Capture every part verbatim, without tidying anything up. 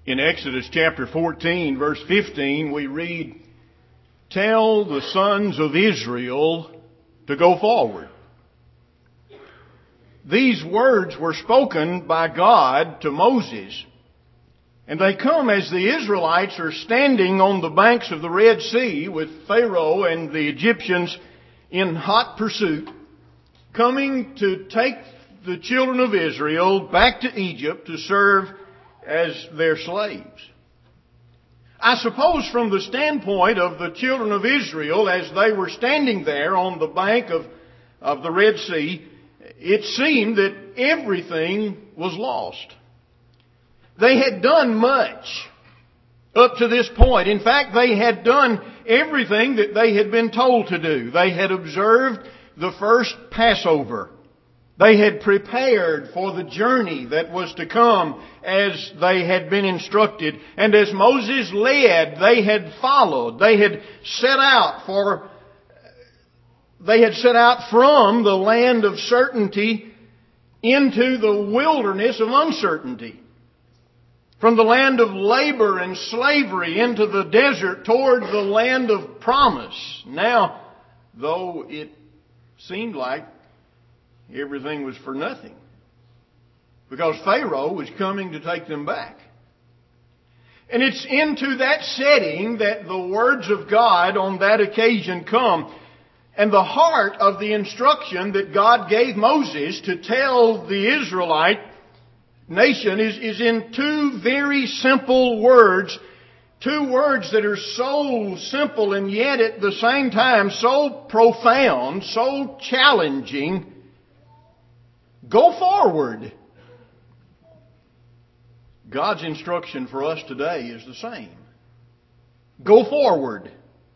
In Exodus chapter fourteen, verse fifteen, we read, "Tell the sons of Israel to go forward." These words were spoken by God to Moses, and they come as the Israelites are standing on the banks of the Red Sea with Pharaoh and the Egyptians in hot pursuit, coming to take the children of Israel back to Egypt to serve as their slaves. I suppose from the standpoint of the children of Israel, as they were standing there on the bank of, of the Red Sea, it seemed that everything was lost. They had done much up to this point. In fact, they had done everything that they had been told to do. They had observed the first Passover. They had prepared for the journey that was to come as they had been instructed. And as Moses led, they had followed. They had set out for, they had set out from the land of certainty into the wilderness of uncertainty. From the land of labor and slavery into the desert toward the land of promise. Now, though it seemed like everything was for nothing, because Pharaoh was coming to take them back. And it's into that setting that the words of God on that occasion come. And the heart of the instruction that God gave Moses to tell the Israelite nation is, is in two very simple words. Two words that are so simple and yet at the same time so profound, so challenging. Go forward. God's instruction for us today is the same. Go forward.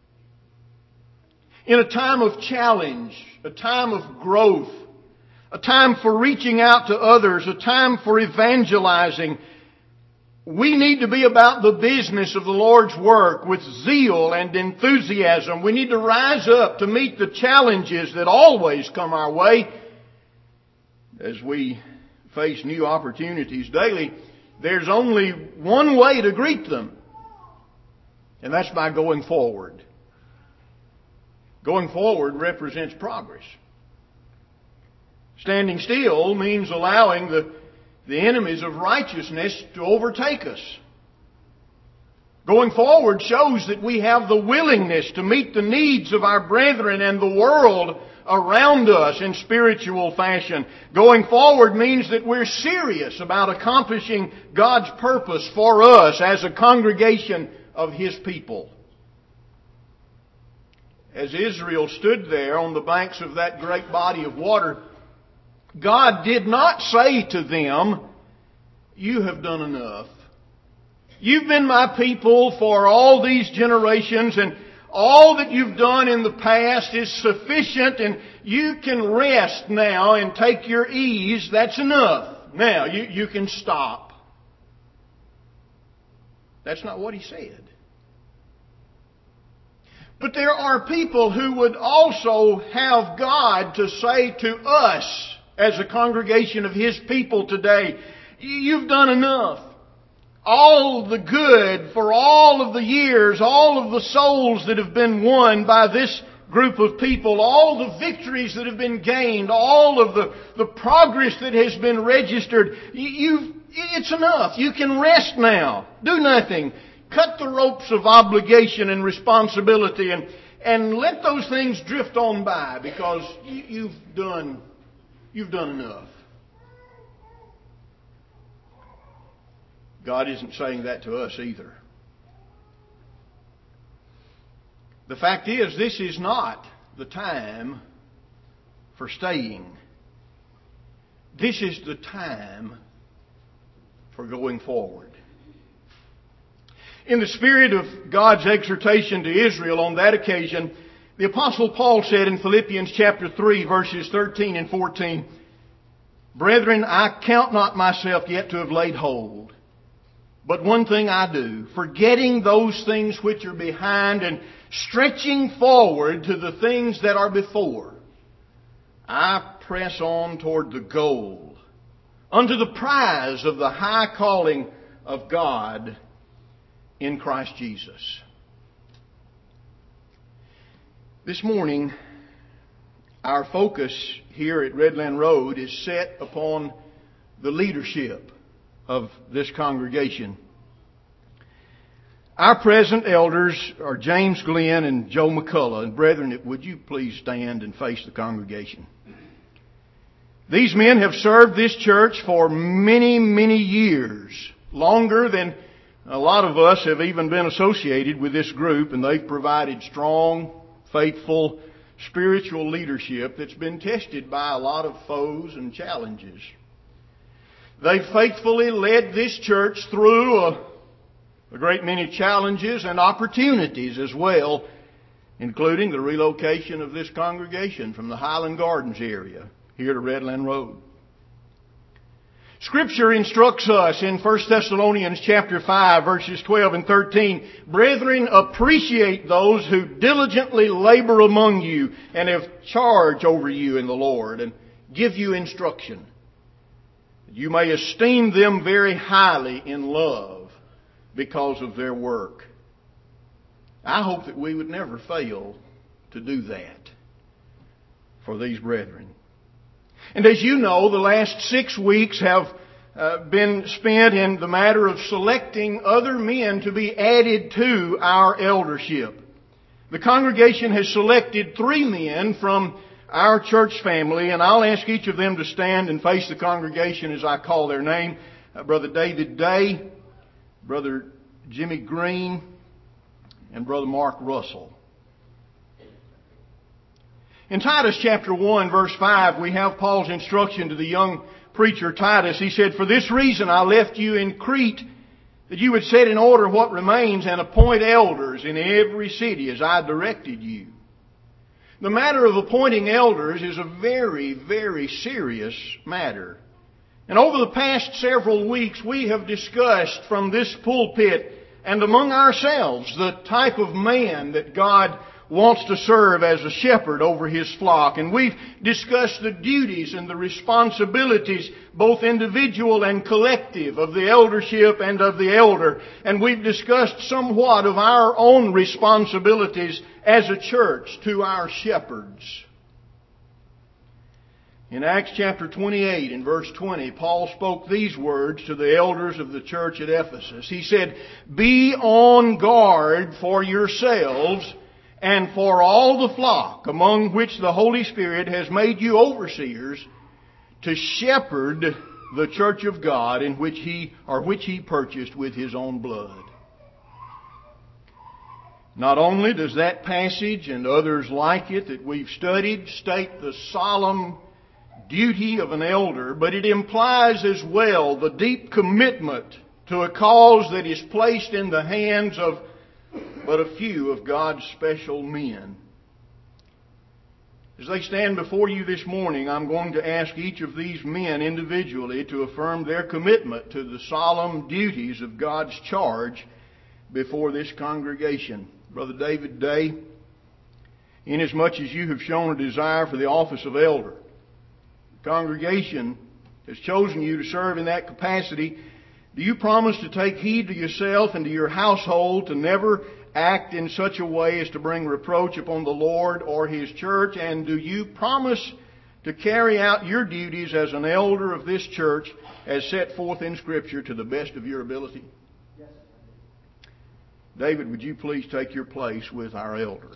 In a time of challenge, a time of growth, a time for reaching out to others, a time for evangelizing, we need to be about the business of the Lord's work with zeal and enthusiasm. We need to rise up to meet the challenges that always come our way. As we face new opportunities daily, there's only one way to greet them, and that's by going forward. Going forward represents progress. Standing still means allowing the, the enemies of righteousness to overtake us. Going forward shows that we have the willingness to meet the needs of our brethren and the world around us in spiritual fashion. Going forward means that we're serious about accomplishing God's purpose for us as a congregation of His people. As Israel stood there on the banks of that great body of water, God did not say to them, "You have done enough. You've been my people for all these generations, and all that you've done in the past is sufficient, and you can rest now and take your ease. That's enough. Now, you, you can stop." That's not what He said. But there are people who would also have God to say to us as a congregation of His people today, "You've done enough. All the good for all of the years, all of the souls that have been won by this group of people, all the victories that have been gained, all of the, the progress that has been registered, you've, it's enough. You can rest now. Do nothing. Cut the ropes of obligation and responsibility and, and let those things drift on by, because you, you've done, you've done enough." God isn't saying that to us either. The fact is, this is not the time for staying. This is the time for going forward. In the spirit of God's exhortation to Israel on that occasion, the Apostle Paul said in Philippians chapter three, verses thirteen and fourteen, "Brethren, I count not myself yet to have laid hold. But one thing I do, forgetting those things which are behind and stretching forward to the things that are before, I press on toward the goal, unto the prize of the high calling of God in Christ Jesus. This morning, our focus here at Redland Road is set upon the leadership of this congregation. Our present elders are James Glenn and Joe McCullough. And brethren, would you please stand and face the congregation? These men have served this church for many, many years, longer than a lot of us have even been associated with this group, and they've provided strong, faithful, spiritual leadership that's been tested by a lot of foes and challenges. They've faithfully led this church through a A great many challenges and opportunities as well, including the relocation of this congregation from the Highland Gardens area here to Redland Road. Scripture instructs us in First Thessalonians chapter five, verses twelve and thirteen, "Brethren, appreciate those who diligently labor among you and have charge over you in the Lord and give you instruction. You may esteem them very highly in love because of their work." I hope that we would never fail to do that for these brethren. And as you know, the last six weeks have uh, been spent in the matter of selecting other men to be added to our eldership. The congregation has selected three men from our church family, and I'll ask each of them to stand and face the congregation as I call their name. Uh, Brother David Day, Brother Jimmy Green, and Brother Mark Russell. In Titus chapter one, verse five, we have Paul's instruction to the young preacher Titus. He said, "For this reason I left you in Crete, that you would set in order what remains and appoint elders in every city as I directed you." The matter of appointing elders is a very, very serious matter. And over the past several weeks, we have discussed from this pulpit and among ourselves the type of man that God wants to serve as a shepherd over His flock. And we've discussed the duties and the responsibilities, both individual and collective, of the eldership and of the elder. And we've discussed somewhat of our own responsibilities as a church to our shepherds. In Acts chapter twenty-eight, in verse twenty, Paul spoke these words to the elders of the church at Ephesus. He said, "Be on guard for yourselves and for all the flock among which the Holy Spirit has made you overseers, to shepherd the church of God in which He, or which He purchased with His own blood." Not only does that passage and others like it that we've studied state the solemn duty of an elder, but it implies as well the deep commitment to a cause that is placed in the hands of but a few of God's special men. As they stand before you this morning, I'm going to ask each of these men individually to affirm their commitment to the solemn duties of God's charge before this congregation. Brother David Day, inasmuch as you have shown a desire for the office of elder, the congregation has chosen you to serve in that capacity. Do you promise to take heed to yourself and to your household to never act in such a way as to bring reproach upon the Lord or His church? And do you promise to carry out your duties as an elder of this church as set forth in Scripture to the best of your ability? Yes. David, would you please take your place with our elders?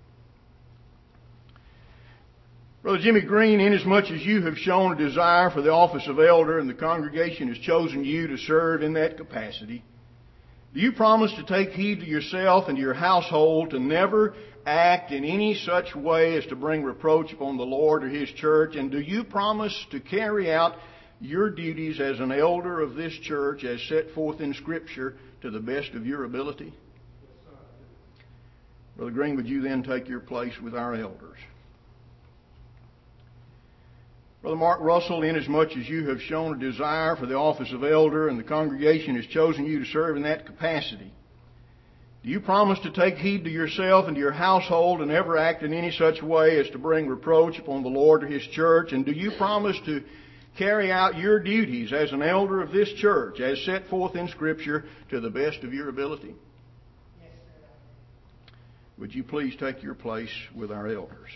Brother Jimmy Green, inasmuch as you have shown a desire for the office of elder and the congregation has chosen you to serve in that capacity, do you promise to take heed to yourself and to your household to never act in any such way as to bring reproach upon the Lord or His church? And do you promise to carry out your duties as an elder of this church as set forth in Scripture to the best of your ability? Brother Green, would you then take your place with our elders? Brother Mark Russell, inasmuch as you have shown a desire for the office of elder and the congregation has chosen you to serve in that capacity, do you promise to take heed to yourself and to your household and never act in any such way as to bring reproach upon the Lord or His church? And do you promise to carry out your duties as an elder of this church as set forth in Scripture to the best of your ability? Yes, sir. Would you please take your place with our elders?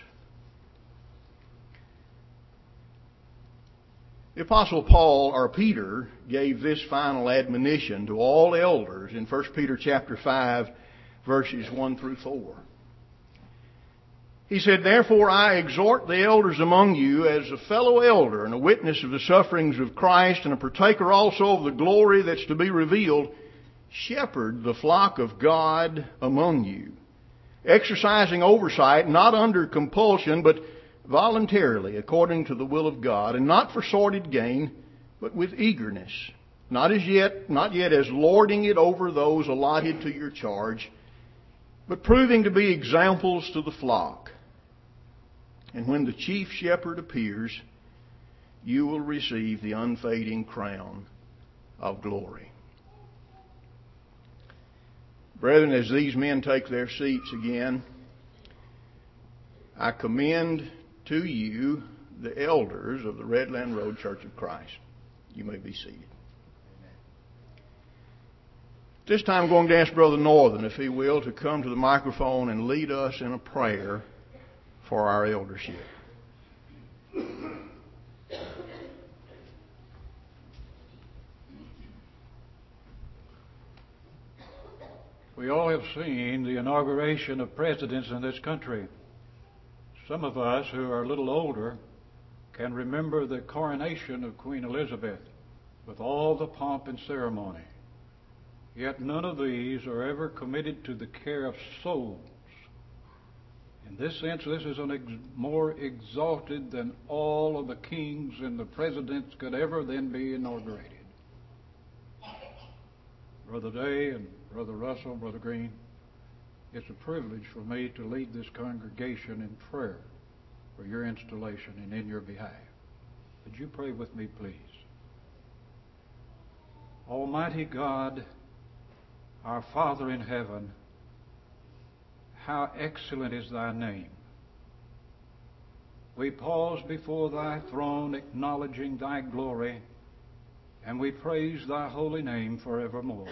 The Apostle Paul, or Peter, gave this final admonition to all elders in First Peter chapter five, verses one through four. He said, "Therefore I exhort the elders among you as a fellow elder and a witness of the sufferings of Christ and a partaker also of the glory that's to be revealed, shepherd the flock of God among you, exercising oversight not under compulsion but voluntarily according to the will of God, and not for sordid gain, but with eagerness, not as yet, not yet as lording it over those allotted to your charge, but proving to be examples to the flock. And when the chief shepherd appears, you will receive the unfading crown of glory." Brethren, as these men take their seats again, I commend to you the elders of the Redland Road Church of Christ. You may be seated. This time I'm going to ask Brother Northern, if he will, to come to the microphone and lead us in a prayer for our eldership. We all have seen the inauguration of presidents in this country. Some of us who are a little older can remember the coronation of Queen Elizabeth with all the pomp and ceremony. Yet none of these are ever committed to the care of souls. In this sense, this is an ex- more exalted than all of the kings and the presidents could ever then be inaugurated. Brother Day and Brother Russell, Brother Green, it's a privilege for me to lead this congregation in prayer for your installation and in your behalf. Would you pray with me, please? Almighty God, our Father in heaven, how excellent is thy name. We pause before thy throne, acknowledging thy glory, and we praise thy holy name forevermore.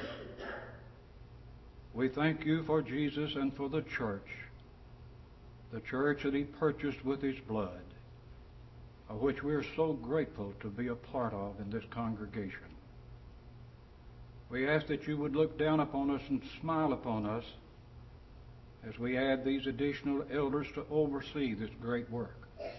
We thank you for Jesus and for the church, the church that he purchased with his blood, of which we are so grateful to be a part of in this congregation. We ask that you would look down upon us and smile upon us as we add these additional elders to oversee this great work.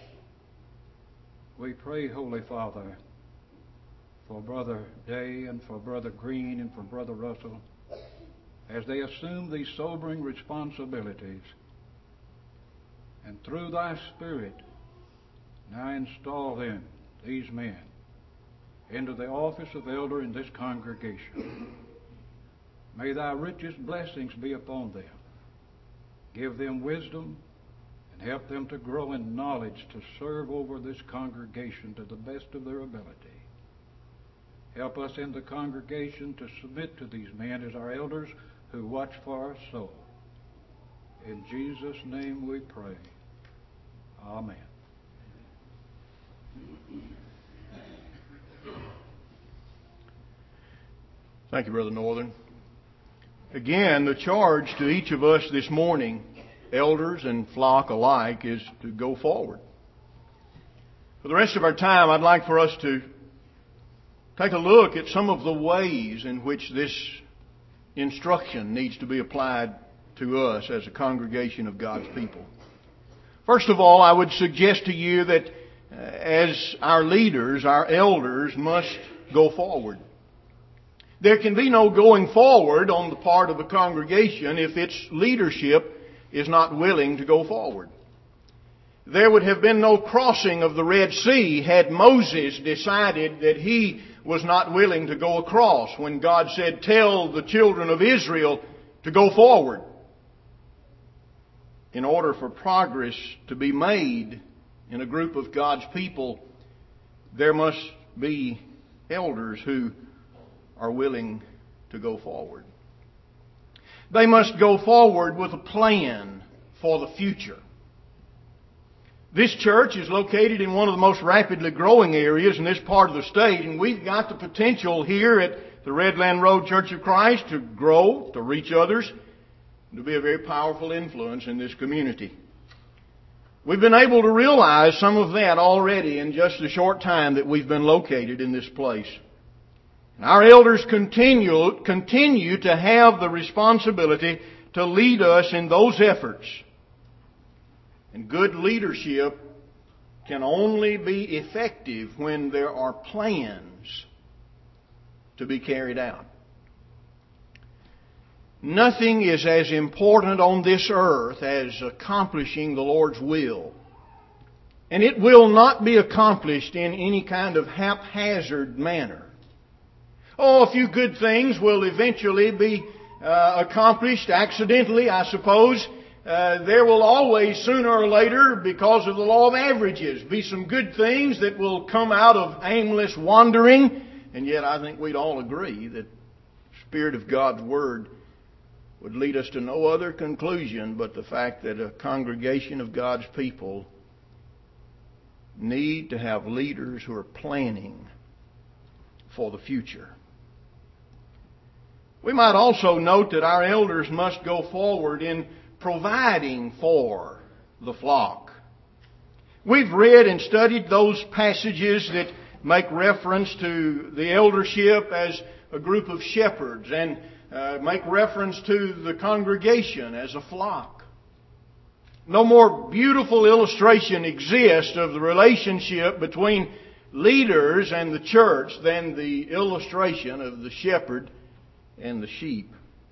We pray, Holy Father, for Brother Day and for Brother Green and for Brother Russell, as they assume these sobering responsibilities, and through thy Spirit now install them, these men, into the office of elder in this congregation. May thy richest blessings be upon them. Give them wisdom and help them to grow in knowledge to serve over this congregation to the best of their ability. Help us in the congregation to submit to these men as our elders who watch for our soul. In Jesus' name we pray. Amen. Thank you, Brother Northern. Again, the charge to each of us this morning, elders and flock alike, is to go forward. For the rest of our time, I'd like for us to take a look at some of the ways in which this instruction needs to be applied to us as a congregation of God's people. First of all, I would suggest to you that uh, as our leaders, our elders must go forward. There can be no going forward on the part of the congregation if its leadership is not willing to go forward. There would have been no crossing of the Red Sea had Moses decided that he was not willing to go across when God said, "Tell the children of Israel to go forward." In order for progress to be made in a group of God's people, there must be elders who are willing to go forward. They must go forward with a plan for the future. This church is located in one of the most rapidly growing areas in this part of the state, and we've got the potential here at the Redland Road Church of Christ to grow, to reach others, and to be a very powerful influence in this community. We've been able to realize some of that already in just the short time that we've been located in this place. And our elders continue, continue to have the responsibility to lead us in those efforts. And good leadership can only be effective when there are plans to be carried out. Nothing is as important on this earth as accomplishing the Lord's will. And it will not be accomplished in any kind of haphazard manner. Oh, a few good things will eventually be uh, accomplished accidentally, I suppose. Uh, there will always, sooner or later, because of the law of averages, be some good things that will come out of aimless wandering. And yet I think we'd all agree that the Spirit of God's Word would lead us to no other conclusion but the fact that a congregation of God's people need to have leaders who are planning for the future. We might also note that our elders must go forward in providing for the flock. We've read and studied those passages that make reference to the eldership as a group of shepherds and uh, make reference to the congregation as a flock. No more beautiful illustration exists of the relationship between leaders and the church than the illustration of the shepherd and the sheep.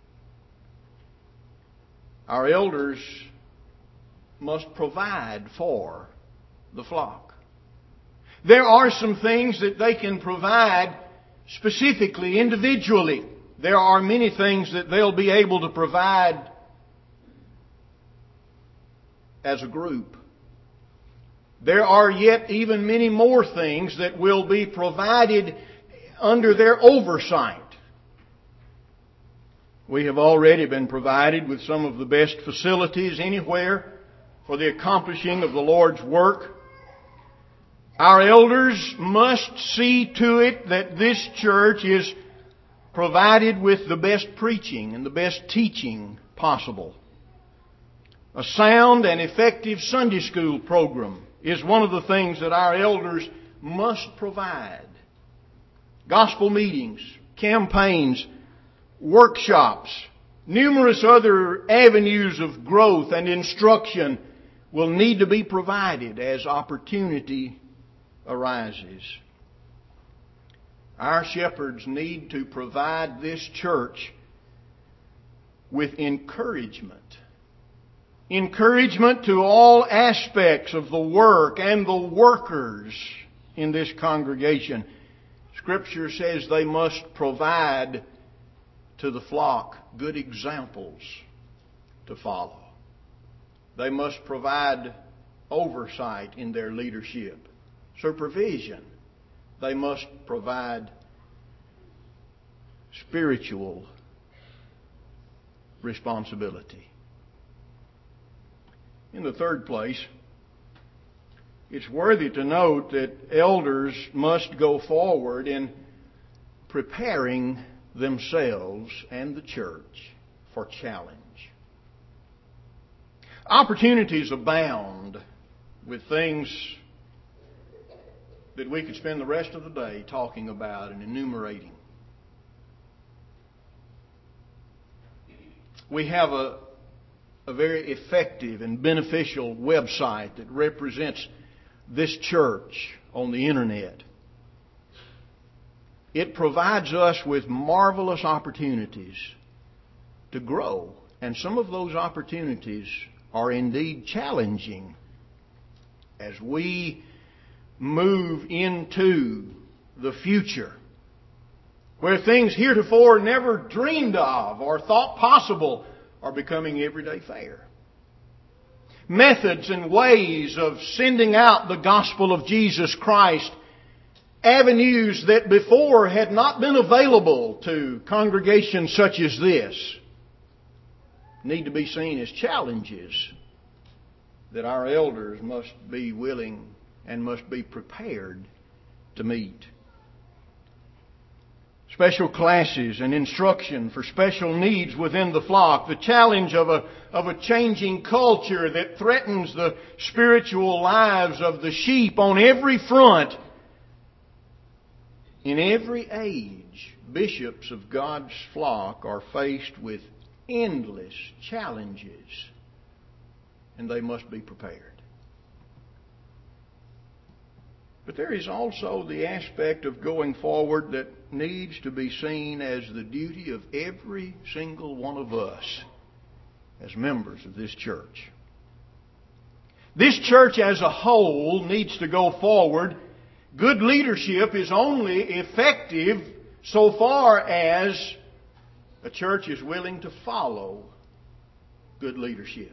Our elders must provide for the flock. There are some things that they can provide specifically, individually. There are many things that they'll be able to provide as a group. There are yet even many more things that will be provided under their oversight. We have already been provided with some of the best facilities anywhere for the accomplishing of the Lord's work. Our elders must see to it that this church is provided with the best preaching and the best teaching possible. A sound and effective Sunday school program is one of the things that our elders must provide. Gospel meetings, campaigns, workshops, numerous other avenues of growth and instruction will need to be provided as opportunity arises. Our shepherds need to provide this church with encouragement. Encouragement to all aspects of the work and the workers in this congregation. Scripture says they must provide to the flock good examples to follow. They must provide oversight in their leadership, supervision. They must provide spiritual responsibility. In the third place, it's worthy to note that elders must go forward in preparing themselves and the church for challenge. Opportunities abound with things that we could spend the rest of the day talking about and enumerating. We have a, a very effective and beneficial website that represents this church on the internet. It provides us with marvelous opportunities to grow. And some of those opportunities are indeed challenging as we move into the future, where things heretofore never dreamed of or thought possible are becoming everyday fare. Methods and ways of sending out the gospel of Jesus Christ, avenues that before had not been available to congregations such as this, need to be seen as challenges that our elders must be willing and must be prepared to meet. Special classes and instruction for special needs within the flock. The challenge of a, of a changing culture that threatens the spiritual lives of the sheep on every front. In every age, bishops of God's flock are faced with endless challenges, and they must be prepared. But there is also the aspect of going forward that needs to be seen as the duty of every single one of us as members of this church. This church as a whole needs to go forward. Good leadership is only effective so far as a church is willing to follow good leadership.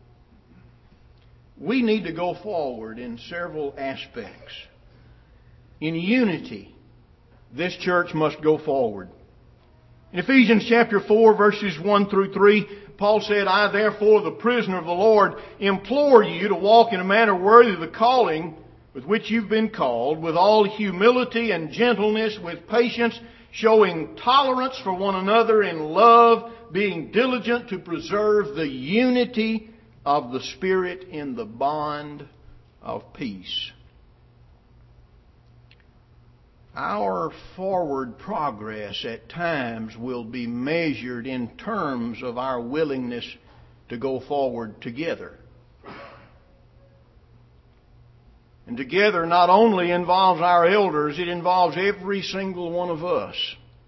We need to go forward in several aspects. In unity, this church must go forward. In Ephesians chapter four, verses one through three, Paul said, I therefore, the prisoner of the Lord, implore you to walk in a manner worthy of the calling with which you've been called, with all humility and gentleness, with patience, showing tolerance for one another in love, being diligent to preserve the unity of the Spirit in the bond of peace. Our forward progress at times will be measured in terms of our willingness to go forward together. And together not only involves our elders, it involves every single one of us.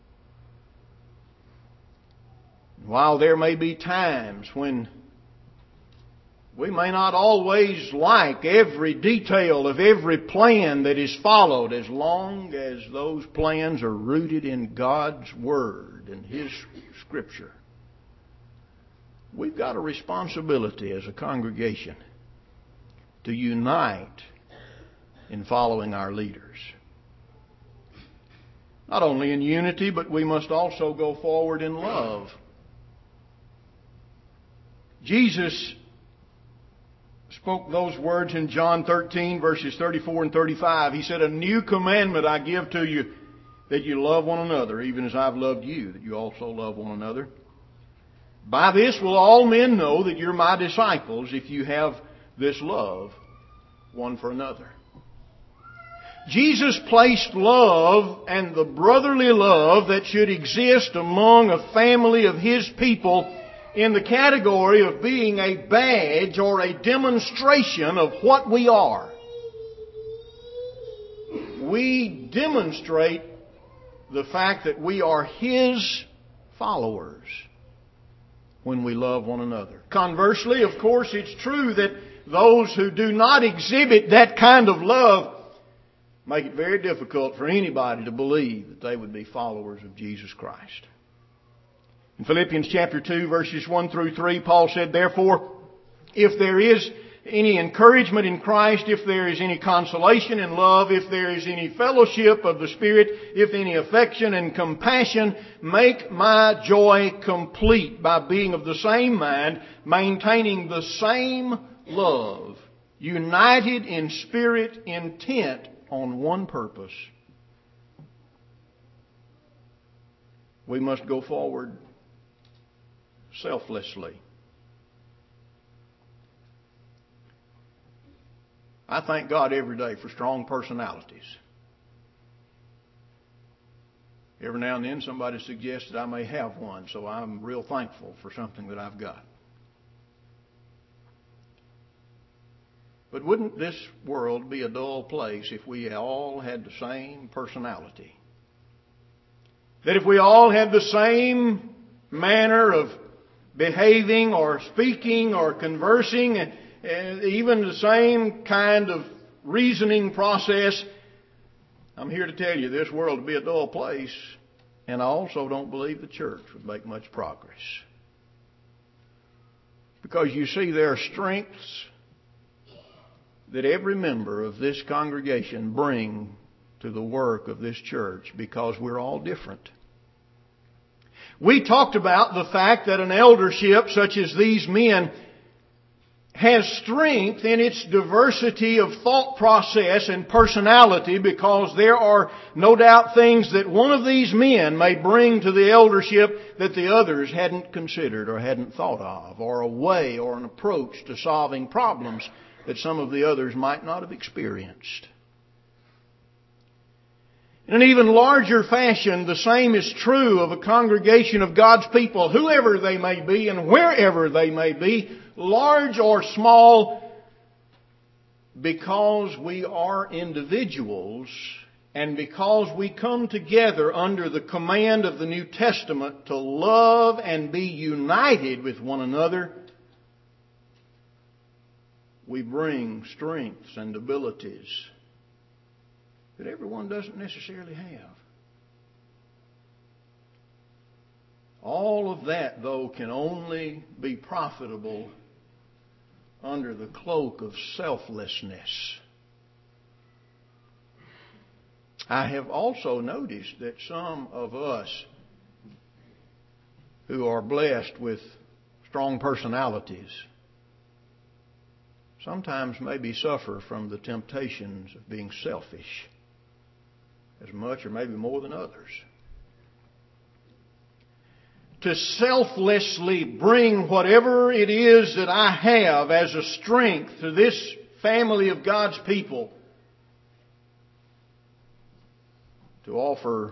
While there may be times when we may not always like every detail of every plan that is followed, as long as those plans are rooted in God's Word and His Scripture. We've got a responsibility as a congregation to unite in following our leaders. Not only in unity, but we must also go forward in love. Jesus spoke those words in John thirteen, verses thirty-four and thirty-five. He said, a new commandment I give to you, that you love one another, even as I've loved you, that you also love one another. By this will all men know that you're my disciples, if you have this love one for another. Jesus placed love and the brotherly love that should exist among a family of His people in the category of being a badge or a demonstration of what we are. We demonstrate the fact that we are His followers when we love one another. Conversely, of course, it's true that those who do not exhibit that kind of love make it very difficult for anybody to believe that they would be followers of Jesus Christ. In Philippians chapter two, verses one through three, Paul said, therefore, if there is any encouragement in Christ, if there is any consolation in love, if there is any fellowship of the Spirit, if any affection and compassion, make my joy complete by being of the same mind, maintaining the same love, united in spirit, intent on one purpose. We must go forward selflessly. I thank God every day for strong personalities. Every now and then somebody suggests that I may have one, so I'm real thankful for something that I've got. But wouldn't this world be a dull place if we all had the same personality? That if we all had the same manner of behaving or speaking or conversing, and even the same kind of reasoning process, I'm here to tell you this world would be a dull place, and I also don't believe the church would make much progress. Because you see, there are strengths that every member of this congregation bring to the work of this church because we're all different. We talked about the fact that an eldership such as these men has strength in its diversity of thought process and personality, because there are no doubt things that one of these men may bring to the eldership that the others hadn't considered or hadn't thought of, or a way or an approach to solving problems that some of the others might not have experienced. In an even larger fashion, the same is true of a congregation of God's people, whoever they may be and wherever they may be, large or small, because we are individuals and because we come together under the command of the New Testament to love and be united with one another, we bring strengths and abilities that everyone doesn't necessarily have. All of that, though, can only be profitable under the cloak of selflessness. I have also noticed that some of us who are blessed with strong personalities sometimes maybe suffer from the temptations of being selfish as much or maybe more than others. To selflessly bring whatever it is that I have as a strength to this family of God's people, to offer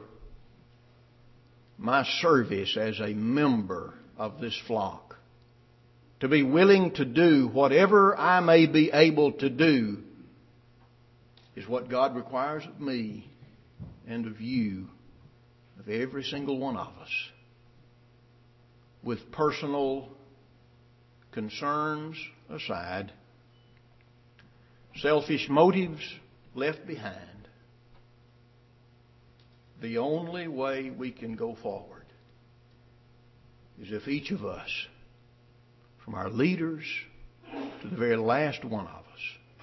my service as a member of this flock, to be willing to do whatever I may be able to do, is what God requires of me and of you, of every single one of us, with personal concerns aside, selfish motives left behind. The only way we can go forward is if each of us, from our leaders to the very last one of us,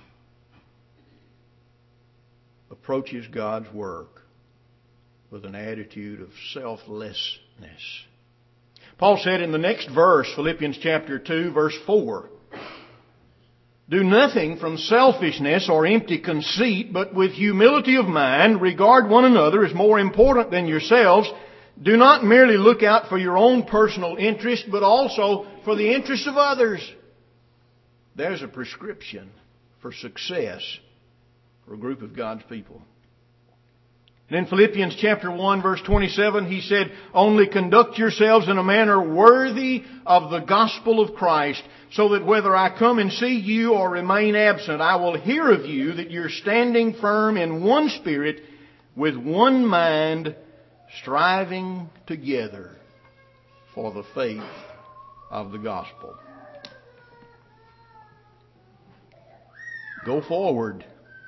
approaches God's work with an attitude of selflessness. Paul said in the next verse, Philippians chapter two, verse four, "Do nothing from selfishness or empty conceit, but with humility of mind regard one another as more important than yourselves. Do not merely look out for your own personal interest, but also for the interest of others." There's a prescription for success for a group of God's people. And in Philippians chapter one, verse twenty-seven, he said, "Only conduct yourselves in a manner worthy of the gospel of Christ, so that whether I come and see you or remain absent, I will hear of you that you're standing firm in one spirit, with one mind, striving together for the faith of the gospel." Go forward.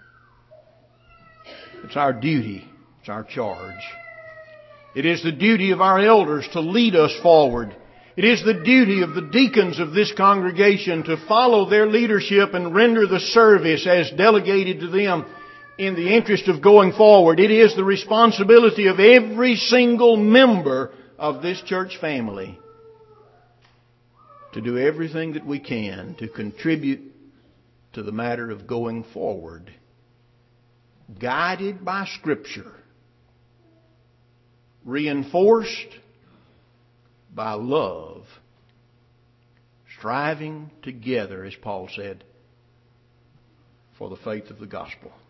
It's our duty. It's our charge. It is the duty of our elders to lead us forward. It is the duty of the deacons of this congregation to follow their leadership and render the service as delegated to them in the interest of going forward. It is the responsibility of every single member of this church family to do everything that we can to contribute to the matter of going forward, guided by Scripture, reinforced by love, striving together, as Paul said, for the faith of the gospel.